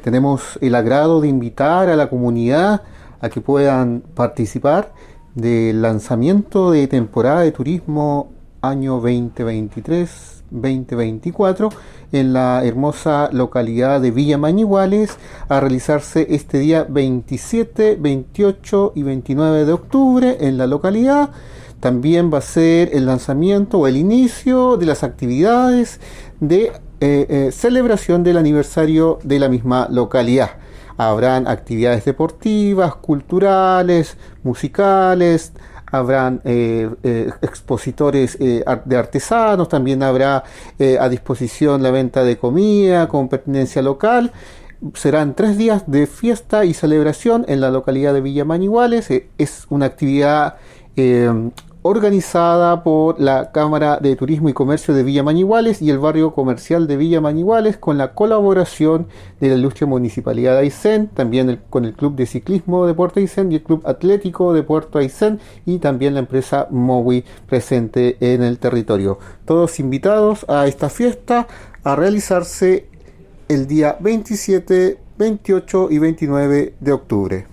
tenemos el agrado de invitar a la comunidad a que puedan participar del lanzamiento de temporada de turismo año 2023-2024 en la hermosa localidad de Villa Mañiguales, a realizarse este día 27, 28 y 29 de octubre en la localidad. También va a ser el lanzamiento o el inicio de las actividades de celebración del aniversario de la misma localidad. Habrán actividades deportivas, culturales, musicales, habrán expositores de artesanos, también habrá a disposición la venta de comida con pertinencia local. Serán 3 días de fiesta y celebración en la localidad de Villa Mañiguales. Es una actividad organizada por la Cámara de Turismo y Comercio de Villa Mañiguales y el barrio comercial de Villa Mañiguales, con la colaboración de la ilustre Municipalidad de Aysén, también con el Club de Ciclismo de Puerto Aysén y el Club Atlético de Puerto Aysén, y también la empresa Mowi presente en el territorio. Todos invitados a esta fiesta a realizarse el día 27, 28 y 29 de octubre.